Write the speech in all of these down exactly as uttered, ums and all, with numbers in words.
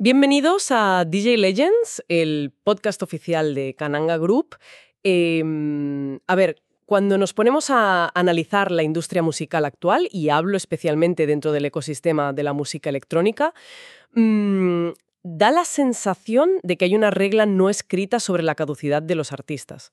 Bienvenidos a D J Legends, el podcast oficial de Kananga Group. Eh, a ver, cuando nos ponemos a analizar la industria musical actual, y hablo especialmente dentro del ecosistema de la música electrónica, mmm, da la sensación de que hay una regla no escrita sobre la caducidad de los artistas.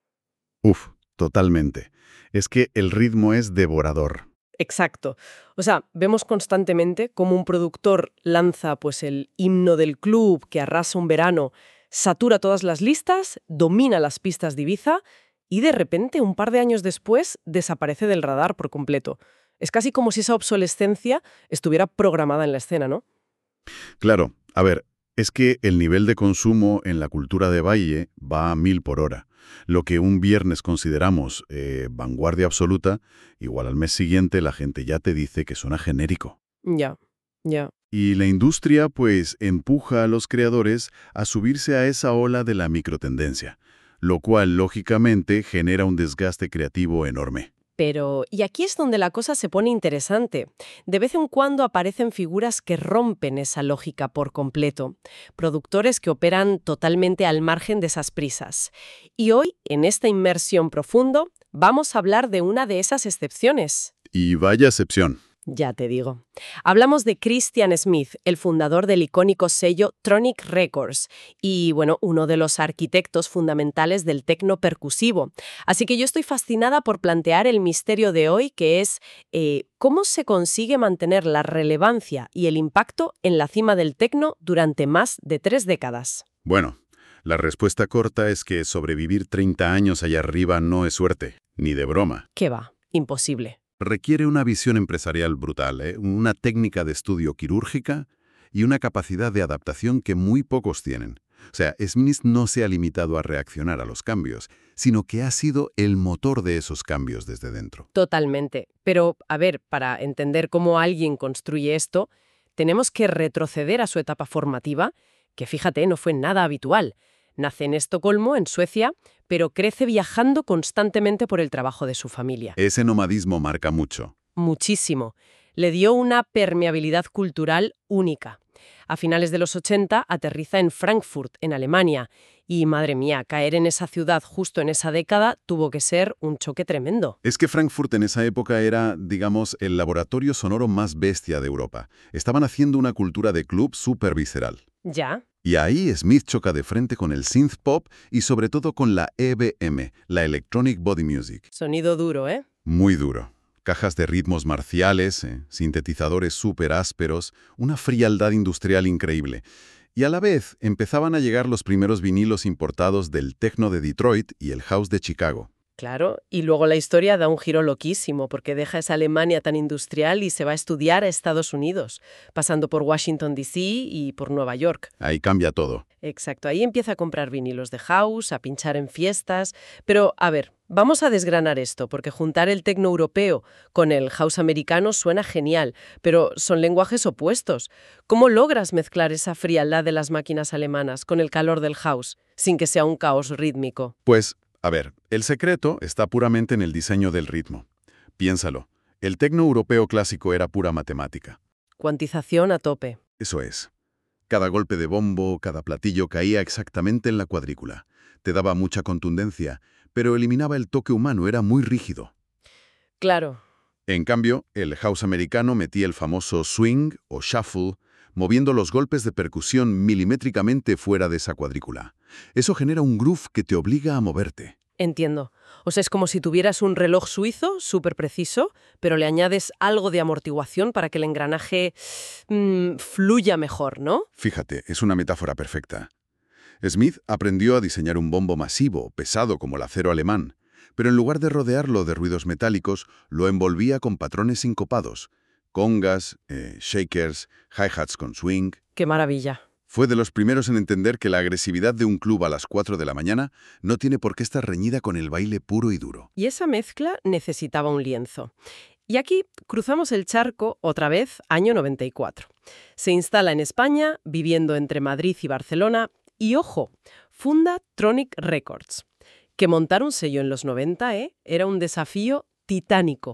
Uf, totalmente. Es que el ritmo es devorador. Exacto. O sea, vemos constantemente cómo un productor lanza pues el himno del club que arrasa un verano, satura todas las listas, domina las pistas de Ibiza y de repente, un par de años después, desaparece del radar por completo. Es casi como si esa obsolescencia estuviera programada en la escena, ¿no? Claro, a ver, es que el nivel de consumo en la cultura de baile va a mil por hora. Lo que un viernes consideramos eh, vanguardia absoluta, igual al mes siguiente la gente ya te dice que suena genérico. Ya, ya. Y la industria, pues, empuja a los creadores a subirse a esa ola de la microtendencia, lo cual, lógicamente, genera un desgaste creativo enorme. Pero, y aquí es donde la cosa se pone interesante. De vez en cuando aparecen figuras que rompen esa lógica por completo. Productores que operan totalmente al margen de esas prisas. Y hoy, en esta inmersión profundo, vamos a hablar de una de esas excepciones. Y vaya excepción. Ya te digo. Hablamos de Christian Smith, el fundador del icónico sello Tronic Records y, bueno, uno de los arquitectos fundamentales del tecno percusivo. Así que yo estoy fascinada por plantear el misterio de hoy, que es eh, cómo se consigue mantener la relevancia y el impacto en la cima del tecno durante más de tres décadas. Bueno, la respuesta corta es que sobrevivir treinta años allá arriba no es suerte, ni de broma. ¿Qué va? Imposible. Requiere una visión empresarial brutal, ¿eh? Una técnica de estudio quirúrgica y una capacidad de adaptación que muy pocos tienen. O sea, Smith no se ha limitado a reaccionar a los cambios, sino que ha sido el motor de esos cambios desde dentro. Totalmente. Pero, a ver, para entender cómo alguien construye esto, tenemos que retroceder a su etapa formativa, que fíjate, no fue nada habitual. Nace en Estocolmo, en Suecia, pero crece viajando constantemente por el trabajo de su familia. Ese nomadismo marca mucho. Muchísimo. Le dio una permeabilidad cultural única. A finales de los ochenta aterriza en Frankfurt, en Alemania, y, madre mía, caer en esa ciudad justo en esa década tuvo que ser un choque tremendo. Es que Frankfurt en esa época era, digamos, el laboratorio sonoro más bestia de Europa. Estaban haciendo una cultura de club súper visceral. Ya. Y ahí Smith choca de frente con el synth pop y sobre todo con la E B M, la Electronic Body Music. Sonido duro, ¿eh? Muy duro. Cajas de ritmos marciales, eh, sintetizadores súper ásperos, una frialdad industrial increíble. Y a la vez empezaban a llegar los primeros vinilos importados del techno de Detroit y el house de Chicago. Claro, y luego la historia da un giro loquísimo porque deja esa Alemania tan industrial y se va a estudiar a Estados Unidos, pasando por Washington, D C y por Nueva York. Ahí cambia todo. Exacto, ahí empieza a comprar vinilos de house, a pinchar en fiestas. Pero, a ver, vamos a desgranar esto, porque juntar el tecno europeo con el house americano suena genial, pero son lenguajes opuestos. ¿Cómo logras mezclar esa frialdad de las máquinas alemanas con el calor del house, sin que sea un caos rítmico? Pues, a ver, el secreto está puramente en el diseño del ritmo. Piénsalo, el tecno europeo clásico era pura matemática. Cuantización a tope. Eso es. Cada golpe de bombo, cada platillo caía exactamente en la cuadrícula. Te daba mucha contundencia, pero eliminaba el toque humano, era muy rígido. Claro. En cambio, el house americano metía el famoso swing o shuffle, moviendo los golpes de percusión milimétricamente fuera de esa cuadrícula. Eso genera un groove que te obliga a moverte. Entiendo. O sea, es como si tuvieras un reloj suizo súper preciso, pero le añades algo de amortiguación para que el engranaje mmm, fluya mejor, ¿no? Fíjate, es una metáfora perfecta. Smith aprendió a diseñar un bombo masivo, pesado como el acero alemán, pero en lugar de rodearlo de ruidos metálicos, lo envolvía con patrones sincopados, congas, eh, shakers, hi-hats con swing. ¡Qué maravilla! Fue de los primeros en entender que la agresividad de un club a las cuatro de la mañana no tiene por qué estar reñida con el baile puro y duro. Y esa mezcla necesitaba un lienzo. Y aquí cruzamos el charco otra vez, año noventa y cuatro. Se instala en España, viviendo entre Madrid y Barcelona, y ojo, funda Tronic Records. Que montar un sello en los noventa, ¿eh? Era un desafío titánico.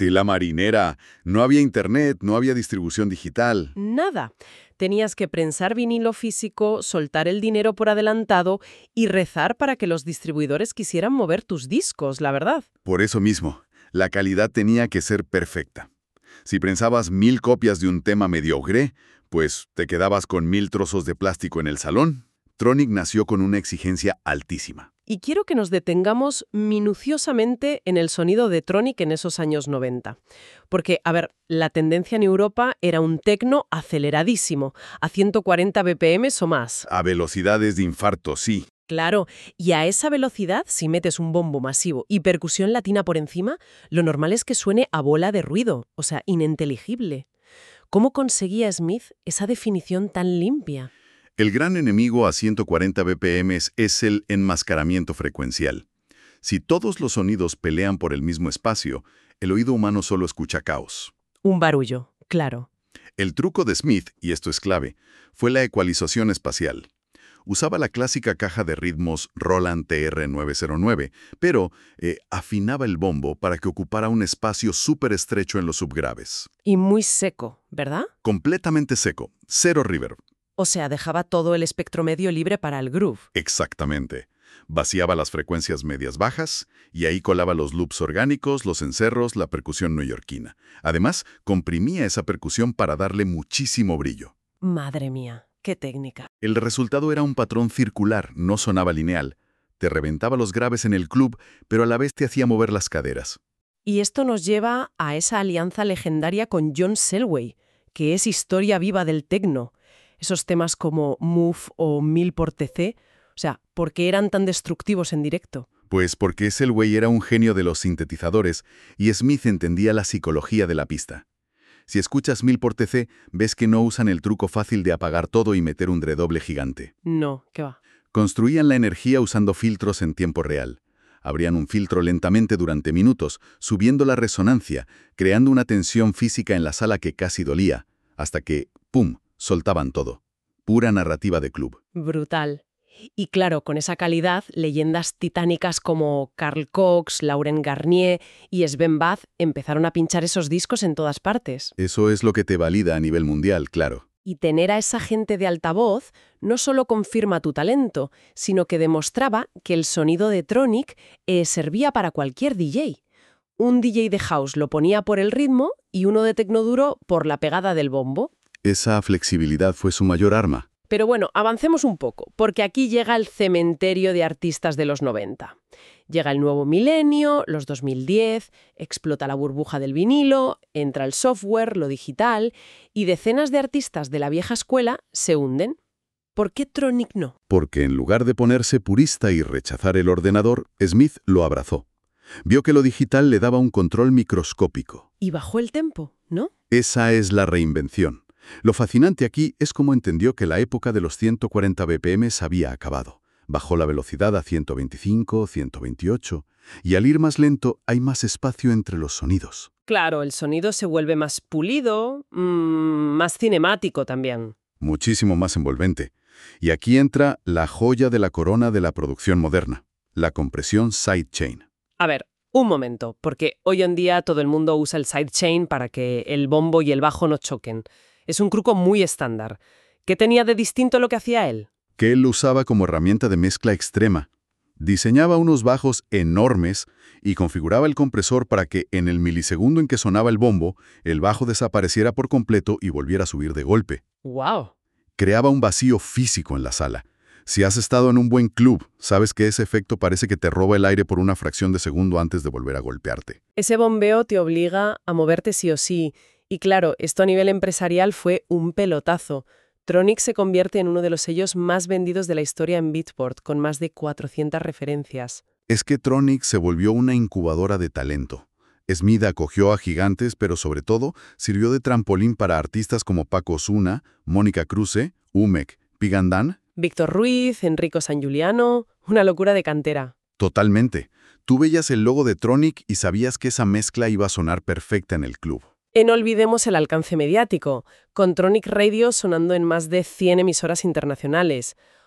Tela marinera. No había internet, no había distribución digital. Nada. Tenías que prensar vinilo físico, soltar el dinero por adelantado y rezar para que los distribuidores quisieran mover tus discos, la verdad. Por eso mismo, la calidad tenía que ser perfecta. Si prensabas mil copias de un tema mediocre, pues te quedabas con mil trozos de plástico en el salón. Tronic nació con una exigencia altísima. Y quiero que nos detengamos minuciosamente en el sonido de Tronic en esos años noventa. Porque, a ver, la tendencia en Europa era un tecno aceleradísimo, a ciento cuarenta B P M o más. A velocidades de infarto, sí. Claro, y a esa velocidad, si metes un bombo masivo y percusión latina por encima, lo normal es que suene a bola de ruido, o sea, ininteligible. ¿Cómo conseguía Smith esa definición tan limpia? El gran enemigo a ciento cuarenta B P M es el enmascaramiento frecuencial. Si todos los sonidos pelean por el mismo espacio, el oído humano solo escucha caos. Un barullo, claro. El truco de Smith, y esto es clave, fue la ecualización espacial. Usaba la clásica caja de ritmos Roland T R nueve cero nueve, pero eh, afinaba el bombo para que ocupara un espacio súper estrecho en los subgraves. Y muy seco, ¿verdad? Completamente seco, cero reverb. O sea, dejaba todo el espectro medio libre para el groove. Exactamente. Vaciaba las frecuencias medias bajas y ahí colaba los loops orgánicos, los encerros, la percusión neoyorquina. Además, comprimía esa percusión para darle muchísimo brillo. Madre mía, qué técnica. El resultado era un patrón circular, no sonaba lineal. Te reventaba los graves en el club, pero a la vez te hacía mover las caderas. Y esto nos lleva a esa alianza legendaria con John Selway, que es historia viva del techno. Esos temas como Move o mil por T C, o sea, ¿por qué eran tan destructivos en directo? Pues porque Selway era un genio de los sintetizadores y Smith entendía la psicología de la pista. Si escuchas mil por T C, ves que no usan el truco fácil de apagar todo y meter un redoble gigante. No, ¿qué va? Construían la energía usando filtros en tiempo real. Abrían un filtro lentamente durante minutos, subiendo la resonancia, creando una tensión física en la sala que casi dolía, hasta que, ¡pum!, soltaban todo. Pura narrativa de club. Brutal. Y claro, con esa calidad, leyendas titánicas como Carl Cox, Laurent Garnier y Sven Bath empezaron a pinchar esos discos en todas partes. Eso es lo que te valida a nivel mundial, claro. Y tener a esa gente de altavoz no solo confirma tu talento, sino que demostraba que el sonido de Tronic eh, servía para cualquier D J. Un D J de house lo ponía por el ritmo y uno de tecnoduro por la pegada del bombo. Esa flexibilidad fue su mayor arma. Pero bueno, avancemos un poco, porque aquí llega el cementerio de artistas de los noventa. Llega el nuevo milenio, los dos mil diez, explota la burbuja del vinilo, entra el software, lo digital, y decenas de artistas de la vieja escuela se hunden. ¿Por qué Tronic no? Porque en lugar de ponerse purista y rechazar el ordenador, Smith lo abrazó. Vio que lo digital le daba un control microscópico. Y bajó el tempo, ¿no? Esa es la reinvención. Lo fascinante aquí es cómo entendió que la época de los ciento cuarenta B P M había acabado. Bajó la velocidad a ciento veinticinco, ciento veintiocho, y al ir más lento hay más espacio entre los sonidos. Claro, el sonido se vuelve más pulido, mmm, más cinemático también. Muchísimo más envolvente. Y aquí entra la joya de la corona de la producción moderna, la compresión sidechain. A ver, un momento, porque hoy en día todo el mundo usa el sidechain para que el bombo y el bajo no choquen. Es un truco muy estándar. ¿Qué tenía de distinto lo que hacía él? Que él lo usaba como herramienta de mezcla extrema. Diseñaba unos bajos enormes y configuraba el compresor para que en el milisegundo en que sonaba el bombo, el bajo desapareciera por completo y volviera a subir de golpe. ¡Wow! Creaba un vacío físico en la sala. Si has estado en un buen club, sabes que ese efecto parece que te roba el aire por una fracción de segundo antes de volver a golpearte. Ese bombeo te obliga a moverte sí o sí. Y claro, esto a nivel empresarial fue un pelotazo. Tronic se convierte en uno de los sellos más vendidos de la historia en Beatport, con más de cuatrocientas referencias. Es que Tronic se volvió una incubadora de talento. Smith acogió a gigantes, pero sobre todo sirvió de trampolín para artistas como Paco Osuna, Mónica Cruse, Umek, Pigandán. Víctor Ruiz, Enrico San Giuliano, una locura de cantera. Totalmente. Tú veías el logo de Tronic y sabías que esa mezcla iba a sonar perfecta en el club. Y no olvidemos el alcance mediático, con Tronic Radio sonando en más de cien emisoras internacionales.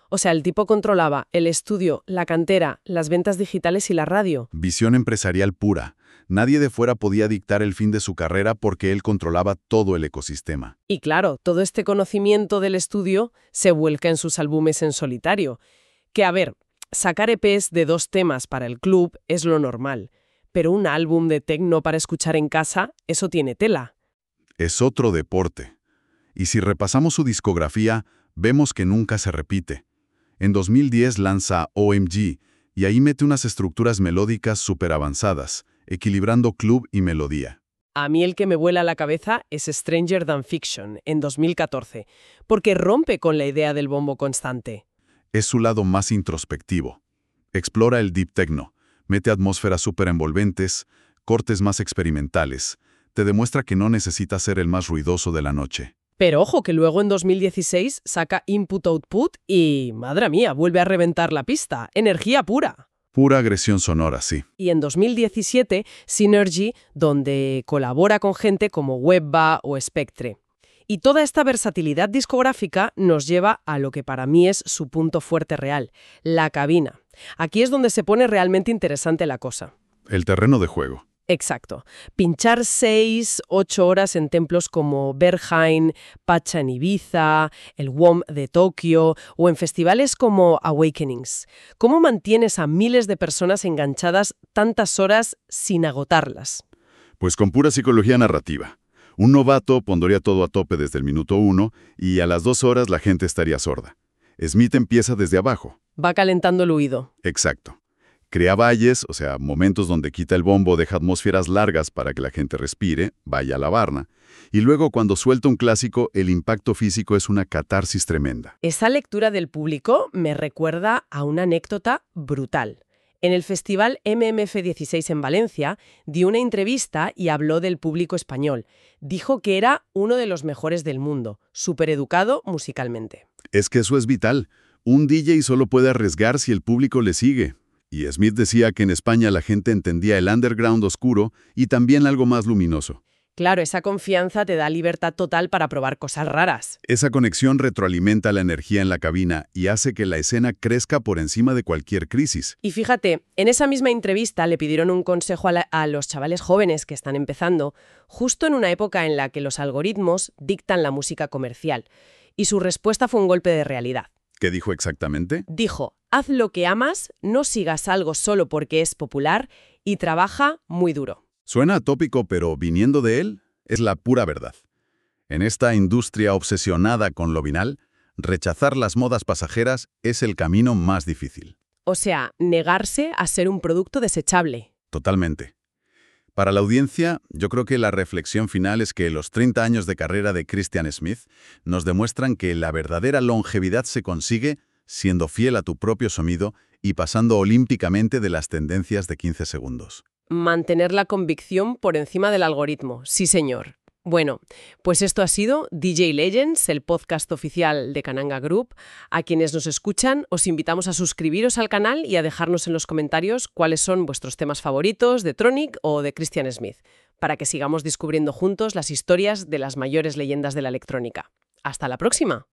O sea, el tipo controlaba el estudio, la cantera, las ventas digitales y la radio. Visión empresarial pura. Nadie de fuera podía dictar el fin de su carrera porque él controlaba todo el ecosistema. Y claro, todo este conocimiento del estudio se vuelca en sus álbumes en solitario. Que a ver, sacar E Pes de dos temas para el club es lo normal, pero un álbum de techno para escuchar en casa, eso tiene tela. Es otro deporte. Y si repasamos su discografía, vemos que nunca se repite. En dos mil diez lanza O M G y ahí mete unas estructuras melódicas súper avanzadas, equilibrando club y melodía. A mí el que me vuela la cabeza es Stranger Than Fiction, en dos mil catorce, porque rompe con la idea del bombo constante. Es su lado más introspectivo. Explora el deep techno, mete atmósferas súper envolventes, cortes más experimentales, te demuestra que no necesita ser el más ruidoso de la noche. Pero ojo que luego en dos mil dieciséis saca Input Output y, madre mía, vuelve a reventar la pista. Energía pura. Pura agresión sonora, sí. Y en dos mil diecisiete, Synergy, donde colabora con gente como Webba o Spectre. Y toda esta versatilidad discográfica nos lleva a lo que para mí es su punto fuerte real, la cabina. Aquí es donde se pone realmente interesante la cosa. El terreno de juego. Exacto. Pinchar seis, ocho horas en templos como Berghain, Pacha en Ibiza, el W O M de Tokio o en festivales como Awakenings. ¿Cómo mantienes a miles de personas enganchadas tantas horas sin agotarlas? Pues con pura psicología narrativa. Un novato pondría todo a tope desde el minuto uno y a las dos horas la gente estaría sorda. Smith empieza desde abajo. Va calentando el oído. Exacto. Crea valles, o sea, momentos donde quita el bombo, deja atmósferas largas para que la gente respire, vaya a la barna. Y luego, cuando suelta un clásico, el impacto físico es una catarsis tremenda. Esa lectura del público me recuerda a una anécdota brutal. En el festival M M F dieciséis en Valencia, dio una entrevista y habló del público español. Dijo que era uno de los mejores del mundo, súper educado musicalmente. Es que eso es vital. Un D J solo puede arriesgar si el público le sigue. Y Smith decía que en España la gente entendía el underground oscuro y también algo más luminoso. Claro, esa confianza te da libertad total para probar cosas raras. Esa conexión retroalimenta la energía en la cabina y hace que la escena crezca por encima de cualquier crisis. Y fíjate, en esa misma entrevista le pidieron un consejo a, la, a los chavales jóvenes que están empezando, justo en una época en la que los algoritmos dictan la música comercial. Y su respuesta fue un golpe de realidad. ¿Qué dijo exactamente? Dijo, haz lo que amas, no sigas algo solo porque es popular y trabaja muy duro. Suena atópico, pero viniendo de él, es la pura verdad. En esta industria obsesionada con lo vinal, rechazar las modas pasajeras es el camino más difícil. O sea, negarse a ser un producto desechable. Totalmente. Para la audiencia, yo creo que la reflexión final es que los treinta años de carrera de Christian Smith nos demuestran que la verdadera longevidad se consigue siendo fiel a tu propio sonido y pasando olímpicamente de las tendencias de quince segundos. Mantener la convicción por encima del algoritmo, sí señor. Bueno, pues esto ha sido D J Legends, el podcast oficial de Kananga Group. A quienes nos escuchan, os invitamos a suscribiros al canal y a dejarnos en los comentarios cuáles son vuestros temas favoritos de Tronic o de Christian Smith, para que sigamos descubriendo juntos las historias de las mayores leyendas de la electrónica. ¡Hasta la próxima!